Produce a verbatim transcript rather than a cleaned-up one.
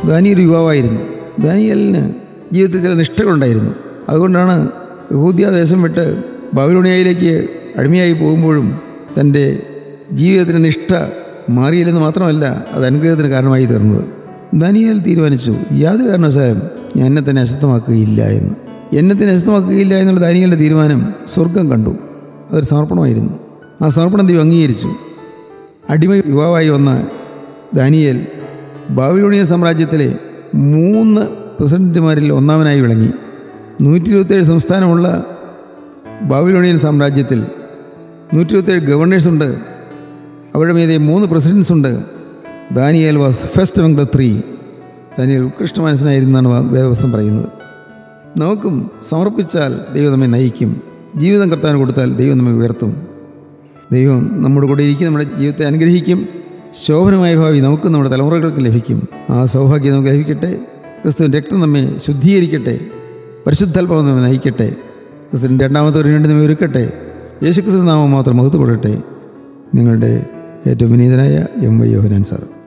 Daniel യുവാവായിരുന്നു. ദാനിയേലിന് ജീവിതത്തിൽ ചില നിഷ്ഠകളുണ്ടായിരുന്നു. അതുകൊണ്ടാണ് യഹൂദ്യ ദേശം വിട്ട് ബാബിലോണിയയിലേക്ക് അടിമയായി പോകുമ്പോഴും തൻ്റെ ജീവിതത്തിന് നിഷ്ഠ മാറിയില്ലെന്ന് മാത്രമല്ല, അത് അനുഗ്രഹത്തിന് കാരണമായി തീർന്നത്. ദാനിയേൽ തീരുമാനിച്ചു, യാതൊരു കാരണവശാലും ഞാൻ എന്നെ തന്നെ അശുദ്ധമാക്കുകയില്ല എന്ന്. എന്നെ തന്നെ അശുദ്ധമാക്കുകയില്ല എന്നുള്ള ദാനിയേലിൻ്റെ തീരുമാനം സ്വർഗം കണ്ടു. അതൊരു സമർപ്പണമായിരുന്നു. ആ സമർപ്പണം ദൈവം അംഗീകരിച്ചു. അടിമ യുവാവായി വന്ന ദാനിയേൽ ബാബിലോണിയ സാമ്രാജ്യത്തിലെ മൂന്ന് പ്രസിഡന്റുമാരിൽ ഒന്നാമനായി വിളങ്ങി. നൂറ്റി ഇരുപത്തേഴ് സംസ്ഥാനമുള്ള ബാബിലോണിയൻ സാമ്രാജ്യത്തിൽ നൂറ്റി ഇരുപത്തേഴ് ഗവർണേഴ്സുണ്ട്. അവരുടെ മീതെ മൂന്ന് പ്രസിഡൻസ് ഉണ്ട്. Daniel was first among the three. Daniel ഉത്കൃഷ്ട മനസ്സിനായിരുന്നാണ് വേദവസ്തം പറയുന്നത്. നമുക്കും സമർപ്പിച്ചാൽ ദൈവം നമ്മെ നയിക്കും. ജീവിതം കർത്താവിന് കൊടുത്താൽ ദൈവം നമ്മെ ഉയർത്തും. ദൈവം നമ്മുടെ കൂടെ ഇരിക്കും, നമ്മുടെ ജീവിതത്തെ അനുഗ്രഹിക്കും. ശോഭനമായ ഭാവി നമുക്കും നമ്മുടെ തലമുറകൾക്ക് ലഭിക്കും. ആ സൗഭാഗ്യം നമുക്ക് ലഭിക്കട്ടെ. ക്രിസ്തുവിൻ്റെ രക്തം നമ്മെ ശുദ്ധീകരിക്കട്ടെ. പരിശുദ്ധാത്മാവ് നമ്മെ നയിക്കട്ടെ. ക്രിസ്തുവിൻ്റെ രണ്ടാമത്തെ ഒരു നമ്മെ ഒരുക്കട്ടെ. യേശുക്രിസ്തു നാമം മാത്രം മഹത്വപ്പെടട്ടെ. നിങ്ങളുടെ ഏറ്റവും വിനീതനായ എം വൈ യോഹന്നാൻ സാർ.